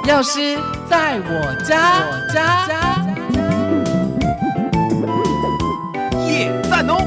药师在我家， 耶赞哦！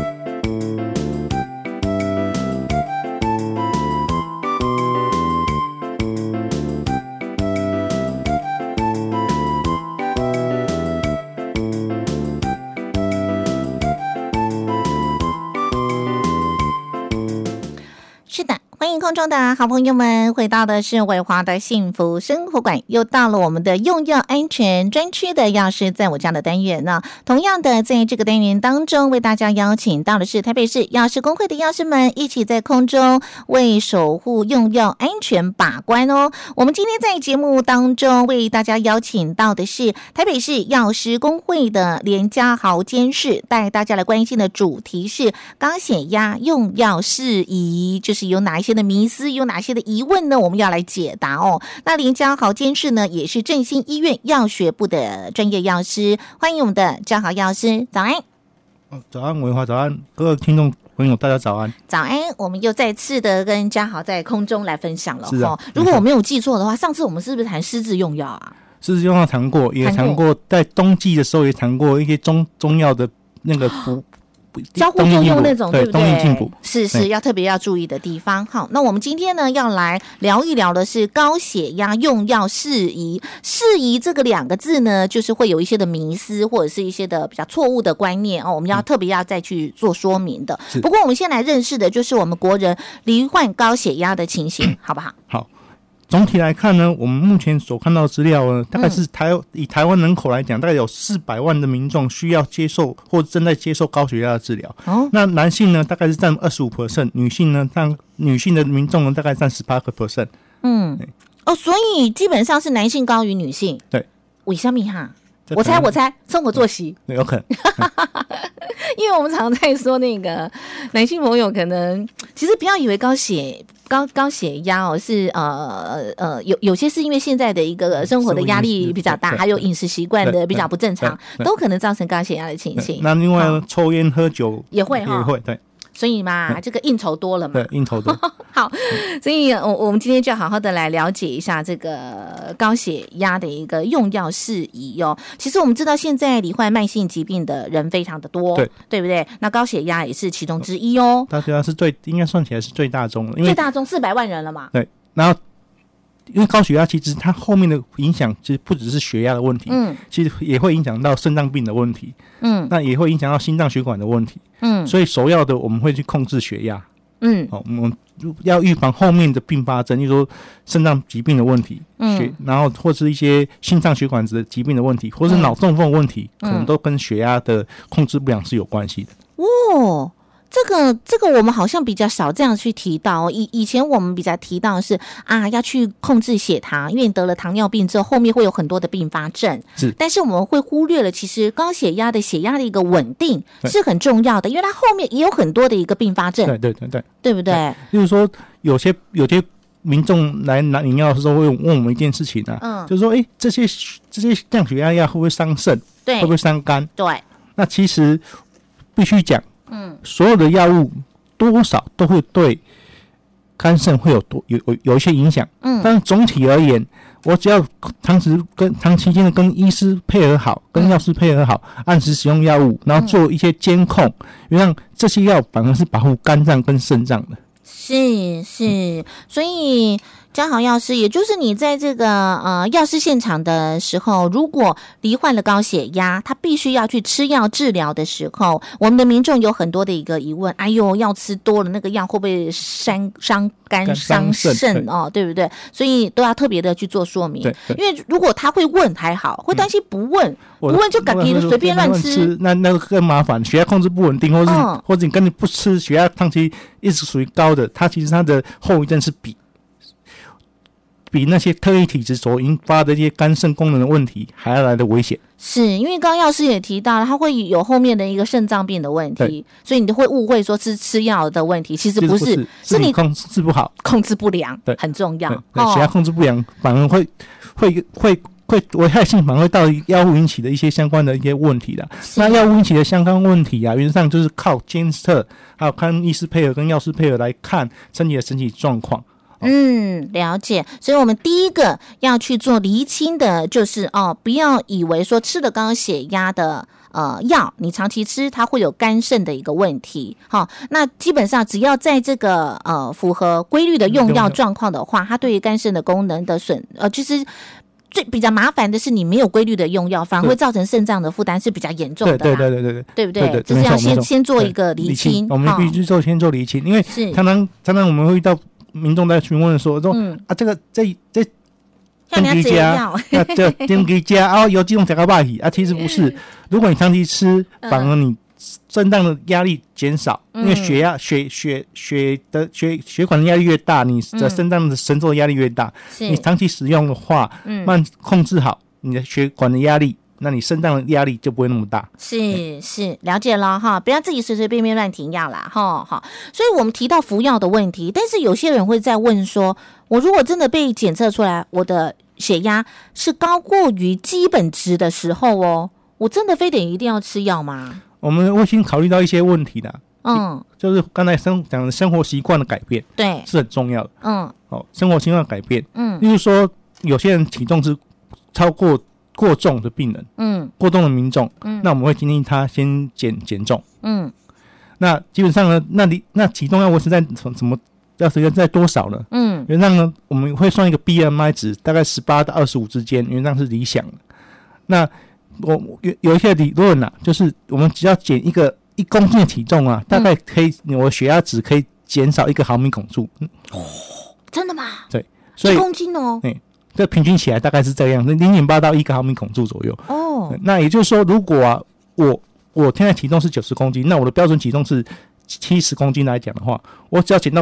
是的，欢迎空中的好朋友们，回到的是伟华的幸福生活馆，又到了我们的用药安全专区的药师在我家的单元呢。同样的，在这个单元当中，为大家邀请到的是台北市药师公会的药师们，一起在空中为守护用药安全把关哦。我们今天在节目当中为大家邀请到的是台北市药师公会的连家豪监事，带大家来关心的主题是高血压用药事宜，就是有哪一些的迷思，有哪些的疑问呢？我们要来解答哦。那连家豪监事呢，也是振兴医院药学部的专业药师，欢迎我们的家豪药师，早安。 早安，伟华，早安，各位听众朋友，大家早安。 早安，我们又再次的跟家豪在空中来分享了。 是啊， 如果我没有记错的话，上次我们是不是谈失智用药啊？ 失智用药谈过，也谈过，在冬季的时候也谈过一些中药的那个交互作用那种，对不对？ 冬季进补是要特别要注意的地方。好，那我们今天呢要来聊一聊的是高血压用药事宜。事宜这个两个字呢，就是会有一些的迷思或者是一些的比较错误的观念哦，我们要特别要再去做说明的。不过我们先来认识的就是我们国人罹患高血压的情形，好不好？ 好。总体来看呢，我们目前所看到的资料呢，大概是以台湾人口来讲，大概有400万的民众需要接受或正在接受高血压的治疗。那男性呢，大概是占 25%， 女性的民众呢，大概占 18%。 所以基本上是男性高于女性。对，为什么哈？我猜，生活作息。 有可能。 因为我们常常在说那个男性朋友可能其实不要以为高血压哦是有些是因为现在的一个生活的压力比较大，还有饮食习惯的比较不正常，都可能造成高血压的情形。 那另外抽烟喝酒也会对。 所以嘛，这个应酬多了嘛。 对，应酬多。 好，所以我们今天就好好的来了解一下这个高血压的一个用药事宜哦。其实我们知道现在罹患慢性疾病的人非常的多，对不对？那高血压也是其中之一哦。 高血压是应该算起来是最大宗的，因为最大宗400万人了嘛。 对，然后因为高血压其实它后面的影响其实不只是血压的问题，其实也会影响到肾脏病的问题，那也会影响到心脏血管的问题，所以首要的我们会去控制血压，我们要预防后面的并发症，例如说肾脏疾病的问题，然后或是一些心脏血管子的疾病的问题，或是脑中风的问题，可能都跟血压的控制不良是有关系的。 这个我们好像比较少这样去提到，以前我们比较提到的是要去控制血糖，因为你得了糖尿病之后后面会有很多的并发症，但是我们会忽略了其实高血压的血压的一个稳定是很重要的，因为它后面也有很多的一个并发症，对不对？ 例如说有些民众来拿饮料的时候会问我们一件事情就是说这些降血压药会不会伤肾，会不会伤肝？对，那其实必须讲所有的药物多少都会对肝肾会有一些影响，但总体而言，我只要长期间的跟医师配合好，跟药师配合好，按时使用药物，然后做一些监控，让这些药反而是保护肝脏跟肾脏的。 是，所以家豪药师，也就是你在这个药师现场的时候，如果罹患了高血压，他必须要去吃药治疗的时候，我们的民众有很多的一个疑问，药吃多了那个药会不会伤肝伤肾对不对？所以都要特别的去做说明，因为如果他会问还好，会担心不问就感觉随便乱吃， 那个更麻烦，血压控制不稳定，或者你跟你不吃，血压长期一直属于高的，它其实它的后遗症是比那些特异体质所引发的一些肝肾功能的问题还要来的危险。 是因为刚刚药师也提到了，他会有后面的一个肾脏病的问题，所以你都会误会说是吃药的问题，其实不是， 是你控制不好， 控制不良，很重要。 血压控制不良反而会危害性反而会到药物引起的一些相关的一些问题的。那药物引起的相关问题原则上就是靠监测，还有看医师配合跟药师配合来看身体的整体状况。 了解。所以我们第一个要去做厘清的就是不要以为说吃了高血压的药，你长期吃它会有肝肾的一个问题。那基本上只要在这个符合规律的用药状况的话，它对于肝肾的功能的就是最比较麻烦的是你没有规律的用药，反而会造成肾脏的负担是比较严重的。 对， 对不对？这是要先做一个厘清。 我们必须先做厘清，因为常常我们会遇到民众在询问说这个登记加这登记加有几种加个败体其实不是。如果你长期吃，反而你肾脏的压力减少，因为血管的压力越大，你的肾脏的承受的压力越大。你长期使用的话，控制好你的血管的压力，那你肾脏的压力就不会那么大。是， 了解了哈，不要自己随随便便乱停药啦哈。好，所以我们提到服药的问题，但是有些人会在问说，我如果真的被检测出来我的血压是高过于基本值的时候我真的非得一定要吃药吗？ 我们会先考虑到一些问题的，就是刚才讲的生活习惯的改变， 对， 是很重要的。生活习惯的改变，例如说有些人体重是超过过重的病人，过重的民众，那我们会建议他先减重，那基本上呢，那体重要维持在什么？要时间在多少呢？原则上呢，我们会算一个 BMI 值，大概18到25之间，原则上是理想的。那我有一些理论就是我们只要减1公斤的体重大概可以，我的血压值可以减少1个毫米汞柱。 真的吗？ 对，所以 1公斤这平均起来大概是这样，0.8到1个毫米汞柱左右。那也就是说，如果我现在体重是90公斤，那我的标准体重是70公斤来讲的话，我只要减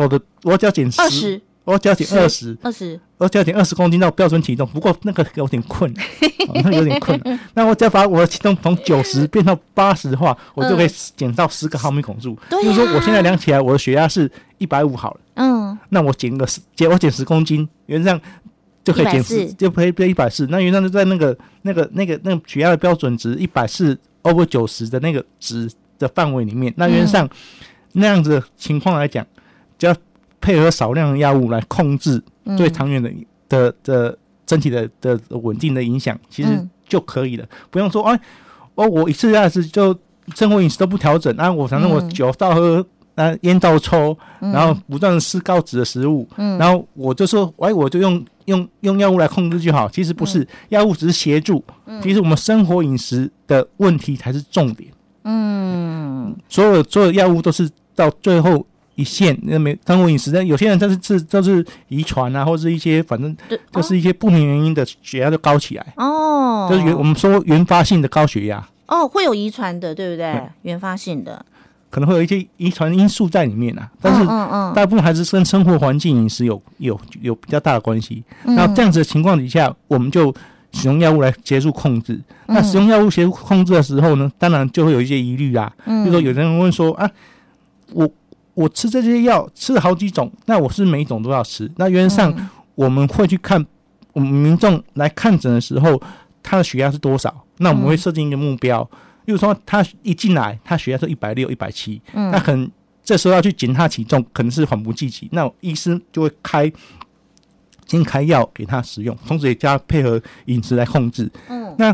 20，我只要减20，我只要减20公斤到标准体重。不过那个有点困难，那个有点困难。那我只要把我的体重从90变到80的话，我就可以减到10个毫米汞柱。就是说，我现在量起来我的血压是150好了，那我减10公斤，原则上就可以就可以变140。那原则上就在那个血压的标准值140 over 90的那个值的范围里面。那原则上那样子的情况来讲，只要配合少量的药物来控制对长远的整体的稳定的影响，其实就可以了。不用说我一次就生活饮食都不调整反正我酒照喝烟照抽，然后不断的吃高脂的食物，然后我就说我就用药物来控制就好。其实不是，药物只是协助，其实我们生活饮食的问题才是重点。所有药物都是到最后一线，生活饮食，有些人这是遗传或是一些反正就是一些不明原因的血压就高起来就是我们说原发性的高血压会有遗传的，对不对？原发性的可能会有一些遗传因素在里面但是大部分还是跟生活环境饮食有比较大的关系。那这样子的情况底下，我们就使用药物来协助控制。那使用药物协助控制的时候呢，当然就会有一些疑虑比如说有人问说我吃这些药吃了好几种，那我是每一种都要吃。那原则上我们会去看我们民众来看诊的时候，他的血压是多少。那我们会设定一个目标，例如说他一进来他血压是160、170，那可能这时候要去减他体重，可能是缓不济急，那医师就会先开药给他使用，同时也加配合饮食来控制。那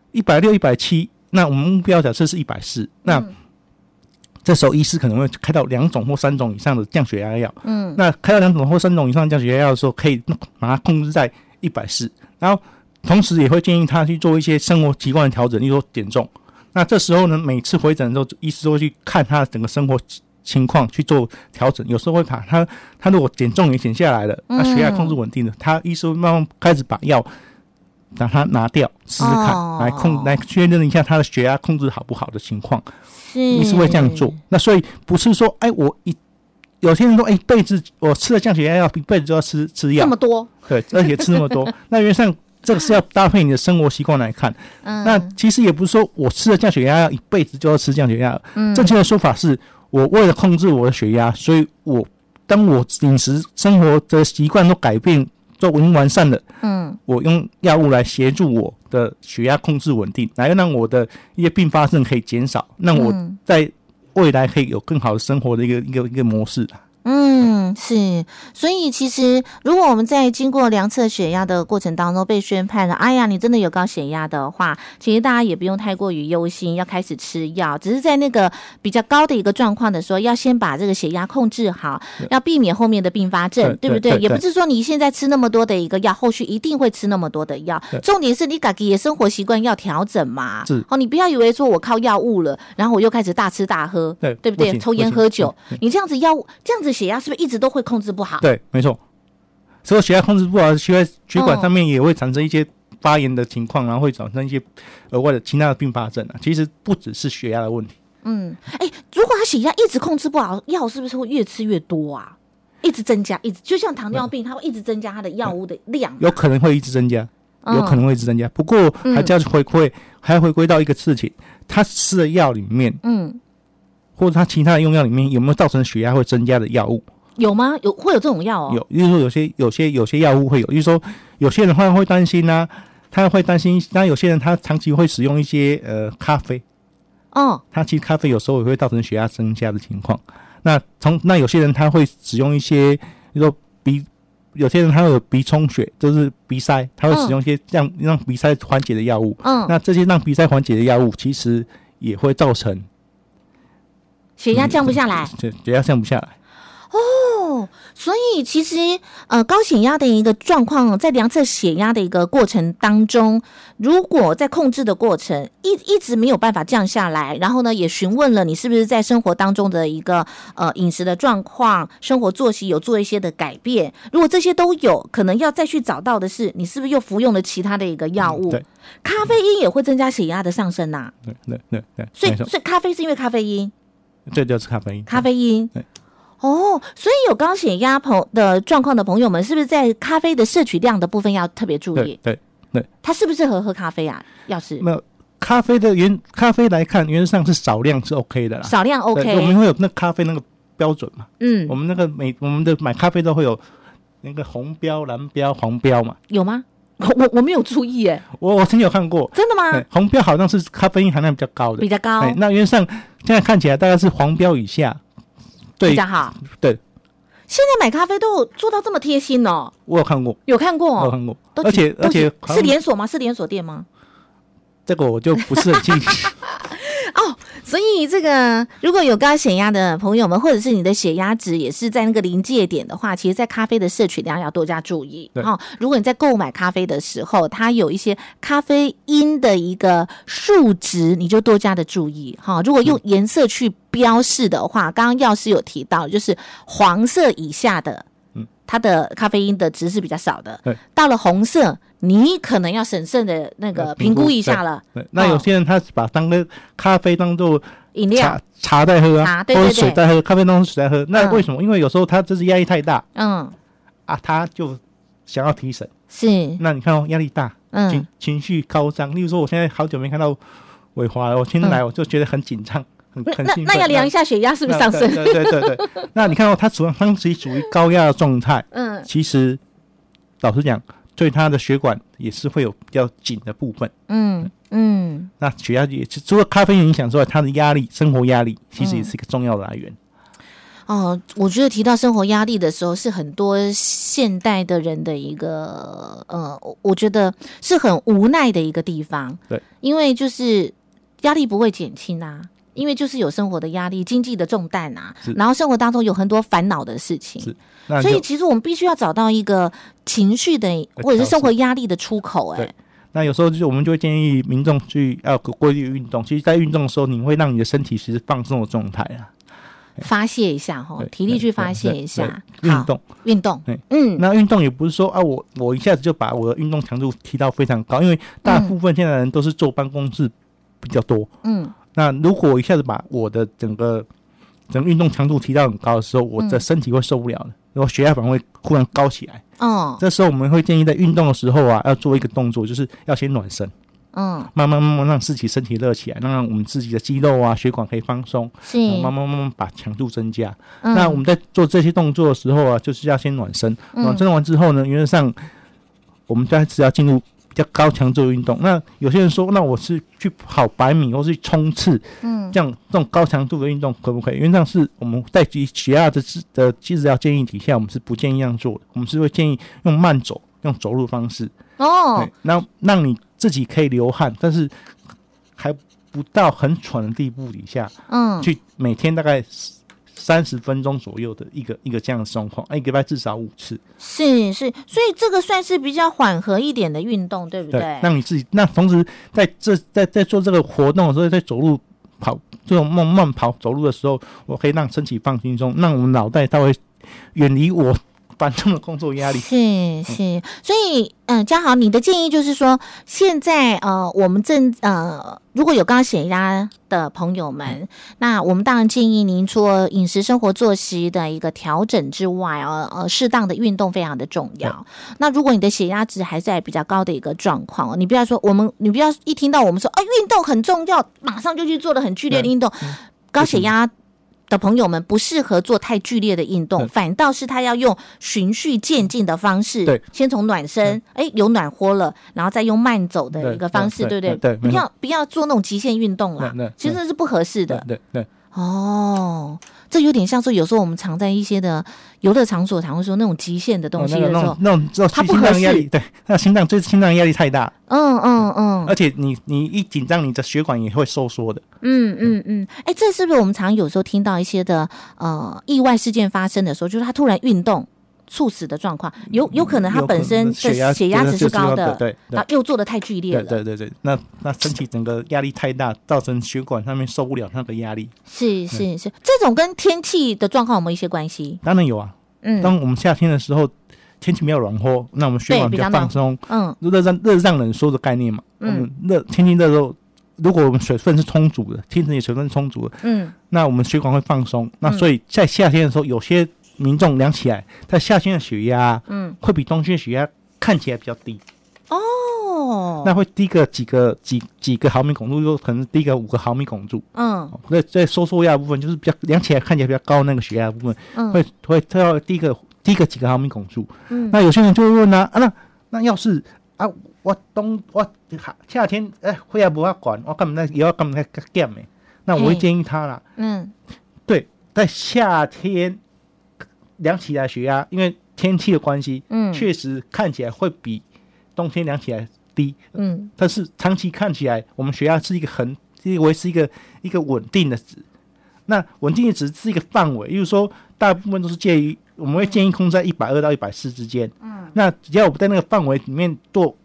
160、170，那我们目标假设是140，那这时候医师可能会开到2种或3种以上的降血压药。那开到2种或3种以上的降血压药的时候，可以把它控制在140，然后同时也会建议他去做一些生活习惯的调整，例如说减重。那这时候呢，每次回诊的时候，医师都会去看他的整个生活情况去做调整。有时候会把他如果减重也减下来了，那血压控制稳定了，他医师会慢慢开始把药把它拿掉试试看，来确认一下他的血压控制好不好的情况。医师会这样做。那所以不是说有些人说一辈子我吃了降血压药一辈子就要吃药这么多， 对，而且吃那么多那原则上这个是要搭配你的生活习惯来看。那其实也不是说我吃了降血压药一辈子就要吃降血压药。正确的说法是，我为了控制我的血压，所以当我饮食生活的习惯都改变都完善了，我用药物来协助我的血压控制稳定，来让我的一些并发症可以减少，让我在未来可以有更好的生活的一个模式。 是，所以其实如果我们在经过量测血压的过程当中被宣判了，哎呀，你真的有高血压的话，其实大家也不用太过于忧心，要开始吃药，只是在那个比较高的一个状况的时候，要先把这个血压控制好，要避免后面的并发症，对不对？也不是说你现在吃那么多的一个药，后续一定会吃那么多的药，重点是你自己的生活习惯要调整嘛。你不要以为说我靠药物了，然后我又开始大吃大喝，对不对？抽烟喝酒，你这样子这样子血压是不是一直都会控制不好？ 对，没错。所以血压控制不好，血管上面也会产生一些发炎的情况，然后会产生一些额外的其他的并发症啊。其实不只是血压的问题。 如果他血压一直控制不好，药是不是会越吃越多啊？一直增加，就像糖尿病，它会一直增加它的药物的量， 有可能会一直增加，不过还要回归到一个事情，他吃的药里面，或者他其他的用药里面有没有造成血压会增加的药物？ 有吗？会有这种药哦？ 有，例如说有些药物会有，就是说有些人会担心啊，他会担心，那有些人他长期会使用一些咖啡，他其实咖啡有时候也会造成血压增加的情况。那有些人他会使用一些，比如说有些人他会有鼻充血，就是鼻塞，他会使用一些让鼻塞缓解的药物。那这些让鼻塞缓解的药物，其实也会造成血压降不下来。 血压降不下来。 所以其实高血压的一个状况，在量测血压的一个过程当中，如果在控制的过程一直没有办法降下来，然后呢也询问了你是不是在生活当中的一个饮食的状况、生活作息有做一些的改变，如果这些都有，可能要再去找到的是你是不是又服用了其他的一个药物。咖啡因也会增加血压的上升啊。 对， 所以咖啡是因为咖啡因， 这就是咖啡因。所以有高血压的状况的朋友们，是不是在咖啡的摄取量的部分要特别注意？ 对， 他适不适合喝咖啡啊？要是没有咖啡来看，原则上是少量是 OK 的啦， 少量 OK。 我们会有那咖啡那个标准嘛，我们的买咖啡都会有那个红标、蓝标、黄标嘛， 有吗？我没有注意耶， 我曾经有看过。 真的吗？ 红标好像是咖啡因含量比较高的， 比较高。 那原则上现在看起来大概是黄标以下。 比较好。 对， 现在买咖啡都有做到这么贴心哦。 我有看过，而且是连锁吗？是连锁店吗？ 这个我就不是很清楚。 所以这个如果有高血压的朋友们，或者是你的血压值也是在那个临界点的话，其实在咖啡的摄取量要多加注意。如果你在购买咖啡的时候，它有一些咖啡因的一个数值，你就多加的注意。如果用颜色去标示的话，刚刚药师有提到，就是黄色以下的，它的咖啡因的值是比较少的。到了红色，你可能要审慎的那个评估一下了。 那有些人他把咖啡当做饮料、 茶在喝啊，或者水在喝，咖啡当做水在喝。那为什么？因为有时候他就是压力太大，他就想要提神。 是。 那你看压力大，情绪高涨。例如说，我现在好久没看到伟华了，我今天来我就觉得很紧张。 那要量一下血压是不是上升？ 对。那你看他当时处于高压的状态，其实老实讲，对他的血管也是会有比较紧的部分。那血压也除了咖啡因影响之外，他的压力、生活压力其实也是一个重要的来源。 我觉得提到生活压力的时候，是很多现代的人的一个我觉得是很无奈的一个地方。 对， 因为就是压力不会减轻啊。因为就是有生活的压力、经济的重担啊，然后生活当中有很多烦恼的事情，所以其实我们必须要找到一个情绪的或者是生活压力的出口。 那有时候我们就会建议民众要规律运动。其实，在运动的时候，你会让你的身体其实放松的状态啊， 发泄一下体力去发泄一下，运动。 那运动也不是说我一下子就把我的运动强度提到非常高，因为大部分现在的人都是坐办公室比较多。那如果我一下子把我的整个运动强度提到很高的时候，我的身体会受不了的，然后血压反而会忽然高起来。这时候我们会建议在运动的时候要做一个动作，就是要先暖身。慢慢让自己身体热起来，让我们自己的肌肉啊、血管可以放松，慢慢把强度增加。那我们在做这些动作的时候就是要先暖身。暖身完之后呢，原则上我们就要进入比较高强度的运动。那有些人说，那我是去跑100米或是冲刺，这种高强度的运动可不可以？原则上是我们在血压的治疗建议底下，我们是不建议这样做的。我们是会建议用慢走，用走路方式那让你自己可以流汗，但是还不到很喘的地步底下，去每天大概30分钟左右的一个这样的状况，一个礼拜至少5次。 是，所以这个算是比较缓和一点的运动，对不对？ 对，让你自己，那同时在做这个活动的时候，在走路跑这种慢跑走路的时候，我可以让身体放轻松，让我们脑袋稍微远离我繁重的工作压力。 是，所以嘉豪，你的建议就是说，现在我们如果有高血压的朋友们，那我们当然建议您除了饮食生活作息的一个调整之外，适当的运动非常的重要。那如果你的血压值还在比较高的一个状况，你不要一听到我们说运动很重要，马上就去做了很剧烈的运动，高血压的朋友们不适合做太剧烈的运动，反倒是他要用循序渐进的方式，先从暖身，有暖和了，然后再用慢走的一个方式，对不对？不要做那种极限运动啦，其实那是不合适的。 对。 这有点像说，有时候我们常在一些的游乐场所，常会说那种极限的东西的时候， 那种它不合适，对，那心脏压力太大，而且你一紧张，你的血管也会收缩的。 这是不是我们常有时候听到一些的意外事件发生的时候，就是他突然运动猝死的状况，有可能他本身的血压值是高的， 对， 然后又做得太剧烈了， 对，那身体整个压力太大，造成血管上面受不了那个压力。是， 这种跟天气的状况有没有一些关系？ 当然有啊。当我们夏天的时候，天气比较暖和，那我们血管比较放松，热胀冷缩的概念嘛。天气热的时候，如果我们水分是充足的，天气水分是充足的，那我们血管会放松。那所以在夏天的时候，有些民众量起来，在夏天的血压，会比冬天的血压看起来比较低。那会低个几个毫米汞柱，就可能低个5个毫米汞柱。在收缩压的部分，就是比较量起来看起来比较高那个血压的部分，会要低个几个毫米汞柱。那有些人就会问那要是我夏天血压不要管，我干嘛也要干嘛减的？那我会建议他啦。对，在夏天量起来血压，因为天气的关系，确实看起来会比冬天量起来低，但是长期看起来，我们血压是维持一个稳定的值。那稳定的值是一个范围，例如说，大部分都是介于我们会建议控制在120到140之间。那只要我们在那个范围里面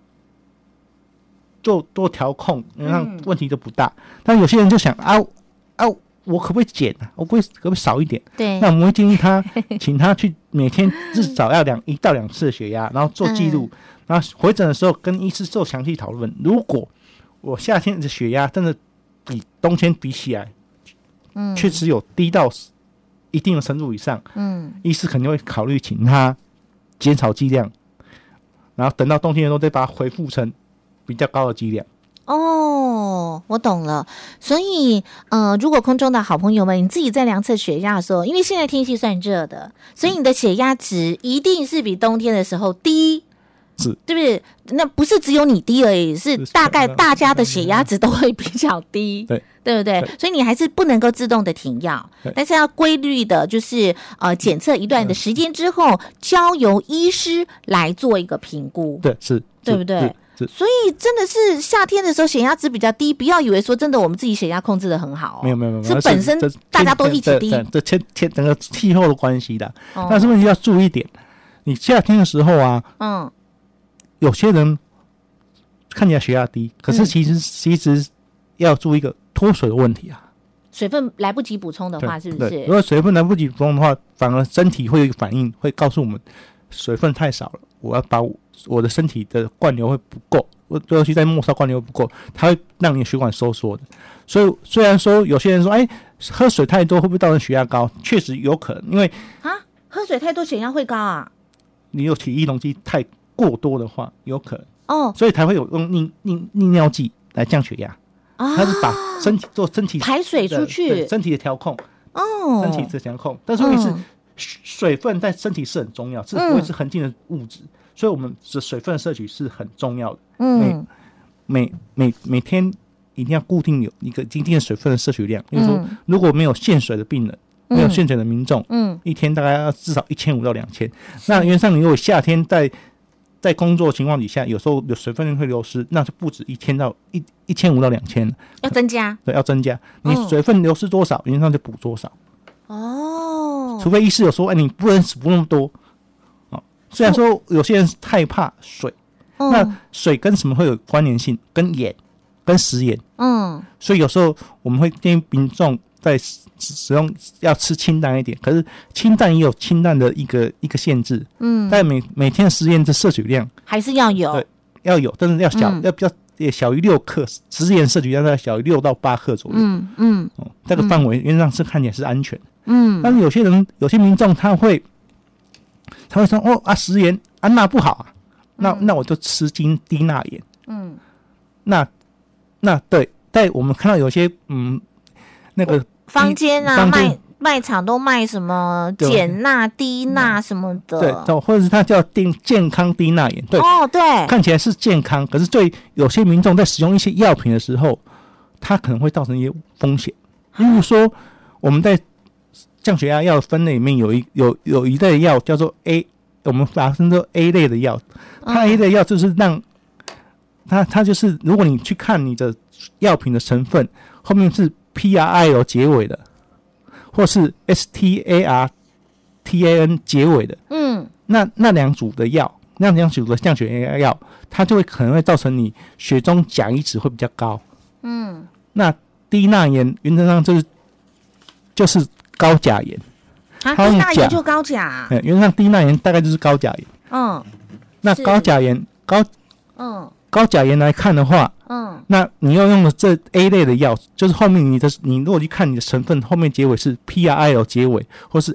多调控，那问题就不大。但有些人就想我可不可以减啊？我可不可以少一点？ 对， 那我们会建议他，请他去每天至少要1到2次的血压，然后做记录，然后回诊的时候跟医师做详细讨论。如果我夏天的血压真的比冬天比起来，确实有低到一定的程度以上，医师肯定会考虑请他减少剂量，然后等到冬天的时候再把它恢复成比较高的剂量。 我懂了。所以如果空中的好朋友们，你自己在量测血压的时候，因为现在天气算热的，所以你的血压值一定是比冬天的时候低， 是， 对不对？那不是只有你低而已，是大概大家的血压值都会比较低，对不对？所以你还是不能够自动的停药，但是要规律的，就是检测一段的时间之后，交由医师来做一个评估， 对，是， 对不对？所以真的是夏天的时候血压值比较低，不要以为说真的我们自己血压控制的很好， 没有， 是本身大家都一起低， 这整个气候的关系的。但是问题要注意一点，你夏天的时候啊，有些人看起来血压低，可是其实要注意一个脱水的问题啊。 水分来不及补充的话，是不是？ 如果水分来不及补充的话，反而身体会有一个反应，会告诉我们水分太少了，我要把我的身体的灌流会不够，尤其在末梢灌流不够，它会让你的血管收缩的。所以虽然说有些人说，喝水太多会不会造成血压高？确实有可能，因为喝水太多血压会高啊。 你有体液容积太过多的话，有可能所以才会有用利尿剂来降血压。它是把身体排水出去，身体的调控，身体的调控。但是问题是， 水分在身体是很重要，是不会是恒定的物质，所以我们的水分摄取是很重要的。每天一定要固定有一个一定的水分的摄取量。比如说，如果没有限水的病人，没有限水的民众，一天大概要至少1500到2000。那原则上，你如果夏天在工作情况底下，有时候有水分会流失，那就不止1000到1500到2000， 要增加。 对，要增加。你水分流失多少，原则上就补多少。除非医师有说，你不能补那么多。虽然说有些人太怕水，那水跟什么会有关联性？跟盐，跟食盐。所以有时候我们会建议民众在使用要吃清淡一点，可是清淡也有清淡的一个限制。但每天的食盐的摄取量还是要有， 对，要有，但是要小，要比较也小于6克，食盐摄取量要小于6到8克左右。这个范围原则上是看起来是安全的。但是有些民众他会说食盐钠不好啊，那我就吃低钠盐。那对，但我们看到有些那个坊间卖场都卖什么减钠、低钠什么的， 对，或者是它叫健康低钠盐，对， 对， 看起来是健康，可是对有些民众在使用一些药品的时候，它可能会造成一些风险。例如说，我们在降血压药的分类里面有一类药叫做 A， 我们把它称作 A 类的药，它 A 类的药就是让它就是，如果你去看你的药品的成分后面是 PRIL 结尾的，或是 STARTAN 结尾的，那两组的药，那两组的降血压药，它就会可能会造成你血中钾离子会比较高。那低钠盐原则上就是高钾盐。 低钠盐就高钾。 原则上低钠盐大概就是高钾盐。那高钾盐高钾盐来看的话，那你要用的这 A 类的药，就是后面你如果去看你的成分后面结尾是 PRIL 结尾，或是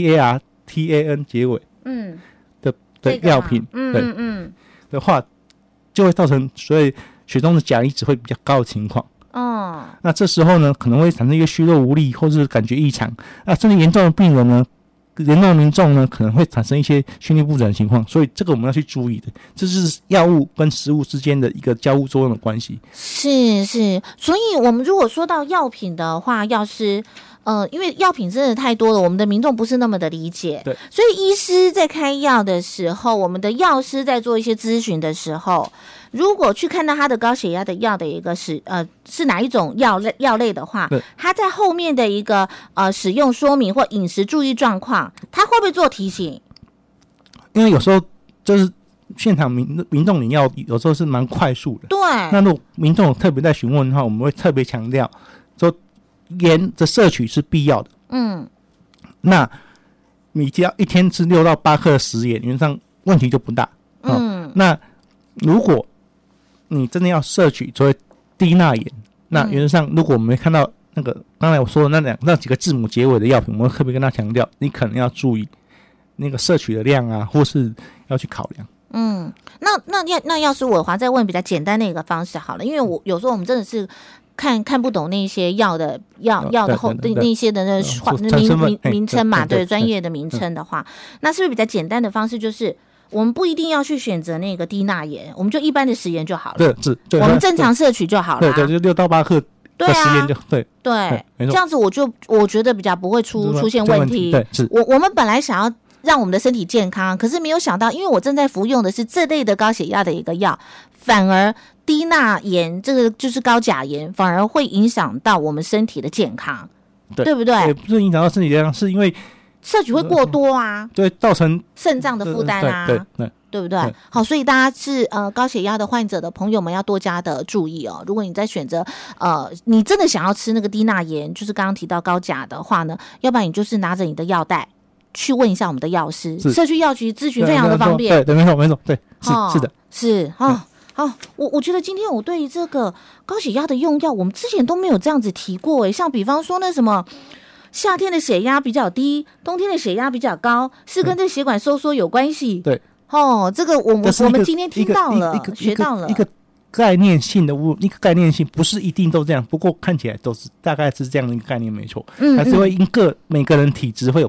STARTAN 结尾，的药品，的话，就会造成所以血中的钾离子会比较高的情况。那这时候呢，可能会产生一个虚弱无力，或是感觉异常。那甚至严重的病人呢，严重的民众呢，可能会产生一些心律不整的情况，所以这个我们要去注意的，这是药物跟食物之间的一个交互作用的关系。 是，所以我们如果说到药品的话，药师，因为药品真的太多了，我们的民众不是那么的理解， 对， 所以医师在开药的时候，我们的药师在做一些咨询的时候，如果去看到他的高血压的药的一个是哪一种药类的话，他在后面的一个使用说明或饮食注意状况，他会不会做提醒？ 因为有时候就是现场民众领药有时候是蛮快速的， 对。 那如果民众有特别在询问的话，我们会特别强调说盐的摄取是必要的。那你只要一天吃6到8克的食盐，原则上问题就不大。那如果你真的要摄取所谓低钠盐，那原则上如果我们看到那个刚才我说的那几个字母结尾的药品，我们会特别跟他强调，你可能要注意那个摄取的量啊，或是要去考量。 那要是我再问比较简单的一个方式好了，因为我有时候我们真的是看不懂那些药的后那些的名称嘛，对，专业的名称的话，那是不是比较简单的方式就是我们不一定要去选择那个低钠盐，我们就一般的食盐就好了，我们正常摄取就好了， 对，就6到8克的食盐就对， 这样子我觉得比较不会出现问题。 对，是我们本来想要让我们的身体健康，可是没有想到，因为我正在服用的是这类的高血压的一个药，反而低钠盐这个就是高钾盐，反而会影响到我们身体的健康，对不对？ 也不是影响到身体健康，是因为摄取会过多啊， 对，造成肾脏的负担啊，对不对？好，所以大家是高血压的患者的朋友们要多加的注意哦。如果你在选择你真的想要吃那个低钠盐，就是刚刚提到高钾的话呢，要不然你就是拿着你的药袋去问一下我们的药师，社区药局咨询非常的方便。 对，没错，对，是的， 是我觉得今天我对于这个高血压的用药，我们之前都没有这样子提过诶，像比方说那什么。夏天的血压比较低，冬天的血压比较高，是跟这血管收缩有关系。 对， 这个我们今天听到了，学到了一个概念性的一个概念性，不是一定都这样，不过看起来都是大概是这样的一个概念，没错。还是会因每个人体质会有不同。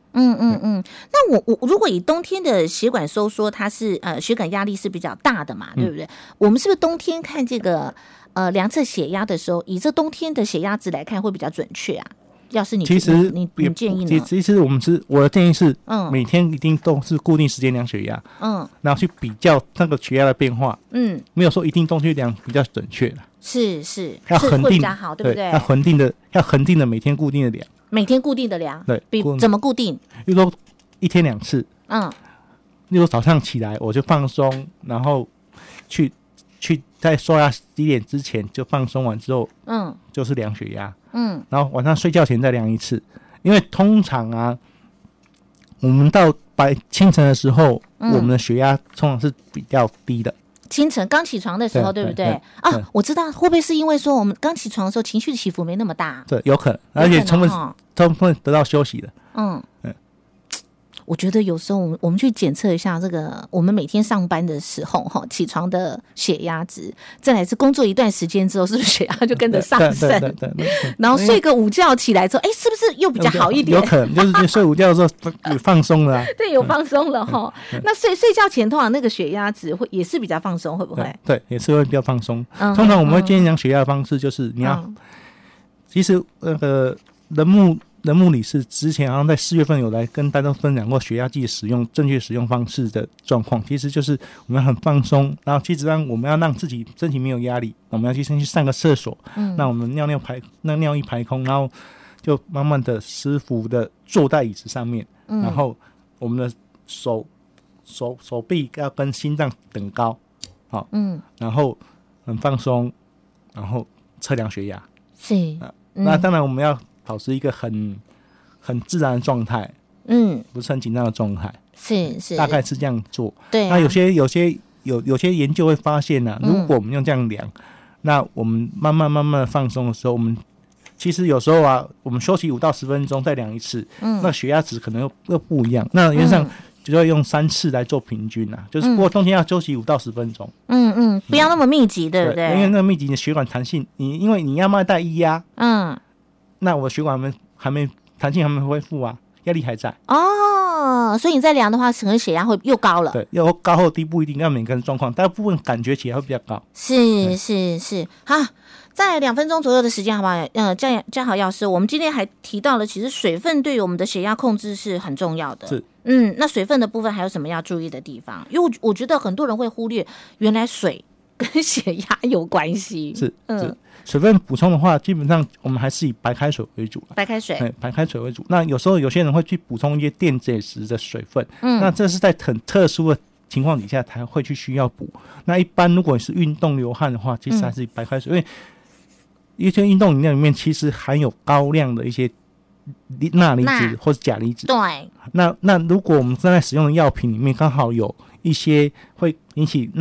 那我如果以冬天的血管收缩，它是血管压力是比较大的嘛，对不对？我们是不是冬天看这个量测血压的时候，以这冬天的血压值来看会比较准确啊？要是你其实你建议呢？ 其实我的建议是，每天一定都是固定时间量血压，然后去比较那个血压的变化，没有说一定都去量比较准确的， 是要恒定比较好，对不对？ 要恒定的每天固定的量， 每天固定的量， 对， 怎么固定？ 比如说1天2次，例如早上起来我就放松，然后去在刷牙洗脸之前就放松完之后，就是量血压，然后晚上睡觉前再量一次，因为通常啊，我们到清晨的时候，我们的血压通常是比较低的。 清晨刚起床的时候，对不对？我知道，会不会是因为说我们刚起床的时候情绪起伏没那么大？ 对，有可能，而且充分得到休息的。 我觉得有时候我们去检测一下这个，我们每天上班的时候起床的血压值，再来是工作一段时间之后，是不是血压就跟着上升？对。然后睡个午觉起来之后，是不是又比较好一点？ 有可能就是睡午觉的时候有放松了， 对，有放松了哈。那睡觉前通常那个血压值也是比较放松，会不会？ 对，也是会比较放松。通常我们会建议量血压的方式就是你要，其实那个人木理事之前好像在4月份有来跟大家分享过血压计正确使用方式的状况，其实就是我们很放松，然后其实我们要让自己身体没有压力，我们要先去上个厕所，那我们尿液排空，然后就慢慢的舒服的坐在椅子上面，然后我们的手臂要跟心脏等高，好，然后很放松，然后测量血压， 是， 那当然我们要保持一个很自然的状态，不是很紧张的状态， 是，大概是这样做。 对， 那有些研究会发现呢，如果我们用这样量，那我们慢慢的放松的时候，我们其实有时候啊，我们休息5到10分钟再量一次，那血压值可能又不一样。那原则上就要用3次来做平均啊，就是不过冬天要休息5到10分钟， 不要那么密集，对不对？ 因为那个密集的血管弹性，因为你要慢慢带液压，那我的血管还没弹性还没恢复啊，压力还在所以你在量的话，可能血压会又高了。 对，又高或低不一定，要每个人状况，大部分感觉起来会比较高。 是，好，再来2分钟左右的时间，好不好？嘉豪药师，我们今天还提到了，其实水分对于我们的血压控制是很重要的。 是， 那水分的部分还有什么要注意的地方？因为我觉得很多人会忽略，原来水跟血压有关系。 是。水分补充的话，基本上我们还是以白开水为主。 白开水为主。那有时候有些人会去补充一些电解质的水分，那这是在很特殊的情况底下才会去需要补。那一般如果是运动流汗的话，其实还是以白开水，因为一些运动饮料里面其实含有高量的一些钠离子或者钾离子。 对。 那如果我们正在使用的药品里面刚好有一些会引起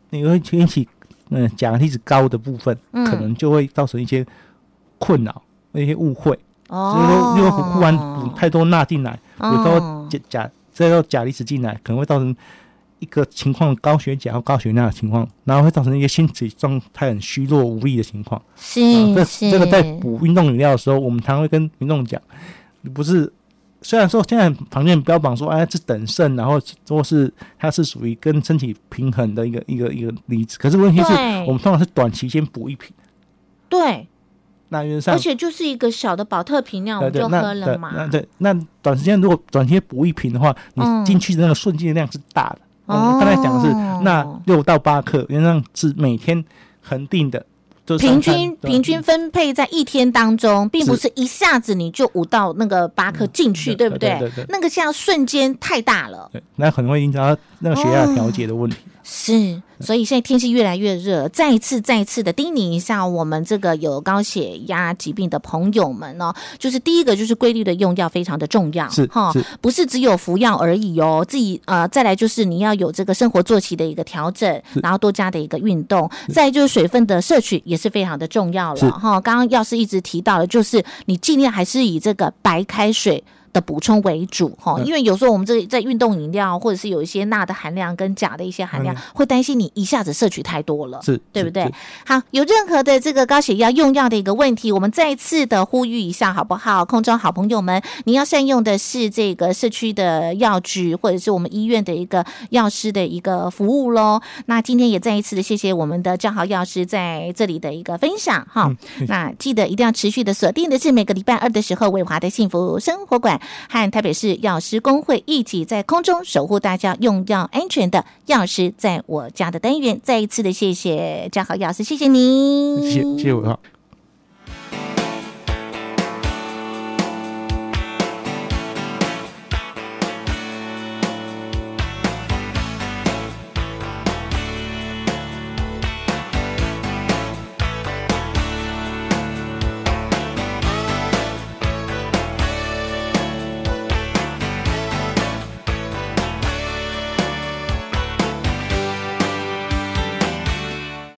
钾离子高的部分，可能就会造成一些困扰，一些误会。所以说，如果忽然补太多钠进来，有时候钾离子进来，可能会造成一个情况高血钾或高血钠的情况，然后会造成一些身体状态很虚弱无力的情况。这个在补运动饮料的时候，我们常常会跟民众讲，不是。虽然说现在坊间标榜说，是等渗，然后说是它是属于跟身体平衡的一个离子，可是问题是我们通常是短期先补一瓶。 对。 那原则上， 而且就是一个小的保特瓶那样，我们就喝了嘛。 那短时间如果短期补一瓶的话，你进去的那个顺进的量是大的。我们刚才讲的是，那6到8克，原则上是每天恒定的。 平均分配在1天当中，并不是一下子你就5到那个8克进去，对不对？那个像瞬间太大了， 对，那可能会影响到那个血压调节的问题。 是，所以现在天气越来越热，再一次的叮咛一下我们这个有高血压疾病的朋友们哦，就是第一个就是规律的用药非常的重要，不是只有服药而已哦，自己再来就是你要有这个生活作息的一个调整，然后多加的一个运动，再来就是水分的摄取也是非常的重要了哈。刚刚药师一直提到的就是你尽量还是以这个白开水的补充为主因为有时候我们这在运动饮料或者是有一些钠的含量跟钾的一些含量，会担心你一下子摄取太多了，对不对？好，有任何的这个高血压用药的一个问题，我们再次的呼吁一下好不好？空中好朋友们，你要善用的是这个社区的药局或者是我们医院的一个药师的一个服务咯。那今天也再一次的谢谢我们的张豪药师在这里的一个分享那记得一定要持续的锁定的是每个礼拜二的时候，伟华的幸福生活馆和台北市药师公会一起在空中守护大家用药安全的药师在我家的单元。再一次的谢谢张豪药师，谢谢您， 谢谢伟华。